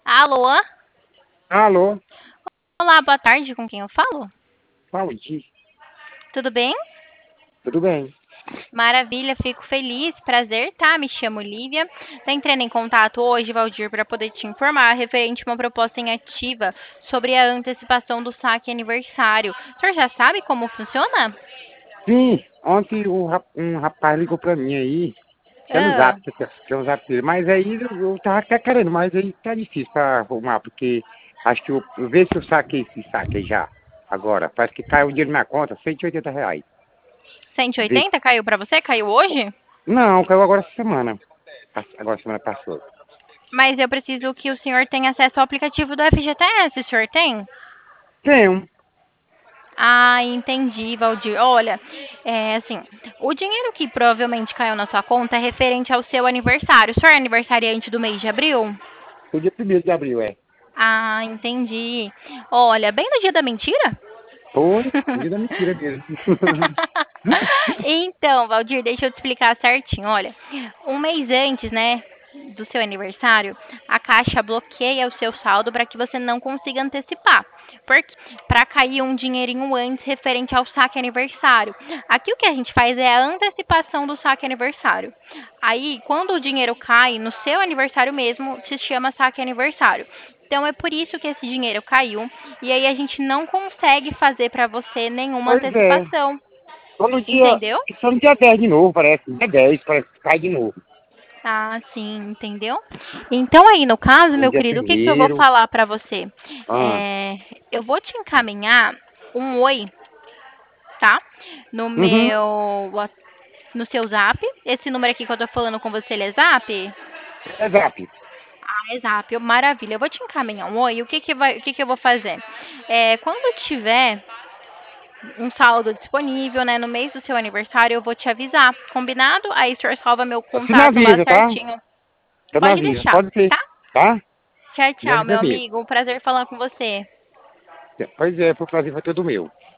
Alô? Alô, Olá, boa tarde, com quem eu falo? Valdir, Tudo bem? tudo bem? Maravilha, fico feliz, prazer, tá? Me chamo Lívia. Tá entrando em contato hoje, Valdir, para poder te informar referente a uma proposta em ativa sobre a antecipação do saque aniversário. O senhor já sabe como funciona? Sim, ontem um rapaz ligou pra mim aí, que é no Ah, Zap, que é um Zap dele, mas aí eu tava até querendo, mas aí tá difícil pra arrumar, porque acho que eu ver se eu saquei esse saque já, agora, parece que caiu um dinheiro na minha conta, R$ 180. Vê 180 caiu para você? Caiu hoje? não, caiu agora essa semana, agora semana passou. Mas eu preciso que o senhor tenha acesso ao aplicativo do FGTS, o senhor tem? Tenho, Ah, entendi, Valdir. Olha, assim, o dinheiro que provavelmente caiu na sua conta é referente ao seu aniversário. O senhor é aniversariante do mês de abril? o dia 1º de abril, Ah, entendi. Olha, bem no dia da mentira? foi, no dia da mentira mesmo. Então, Valdir, deixa eu te explicar certinho. Olha, um mês antes, né, do seu aniversário, a Caixa bloqueia o seu saldo para que você não consiga antecipar. Porque para cair um dinheirinho antes referente ao saque aniversário. Aqui o que a gente faz é a antecipação do saque aniversário. Aí, quando o dinheiro cai no seu aniversário mesmo, se chama saque aniversário. Então é por isso que esse dinheiro caiu e aí a gente não consegue fazer para você nenhuma Pois é, antecipação. só Entendeu? no dia 10 de novo, parece, dia 10 parece que cai de novo. Ah, sim, entendeu? Então aí, no caso, No meu dia querido, o que que eu vou primeiro. falar pra você? Ah. Eu vou te encaminhar um oi, tá? No Uhum. meu, no seu Zap. Esse número aqui que eu tô falando com você, ele é Zap? É Zap. Ah, é Zap. Maravilha. Eu vou te encaminhar um oi. O que que eu vou fazer? Quando tiver um saldo disponível, né, no mês do seu aniversário, eu vou te avisar. Combinado? Aí o senhor salva meu Você me contato lá avisa, tá? certinho. Você me Pode avisa. deixar, Pode ser, tá? tá? Tchau, Me tchau, avisa meu mesmo. amigo. Um prazer falar com você. Pois é, foi um prazer, foi todo meu.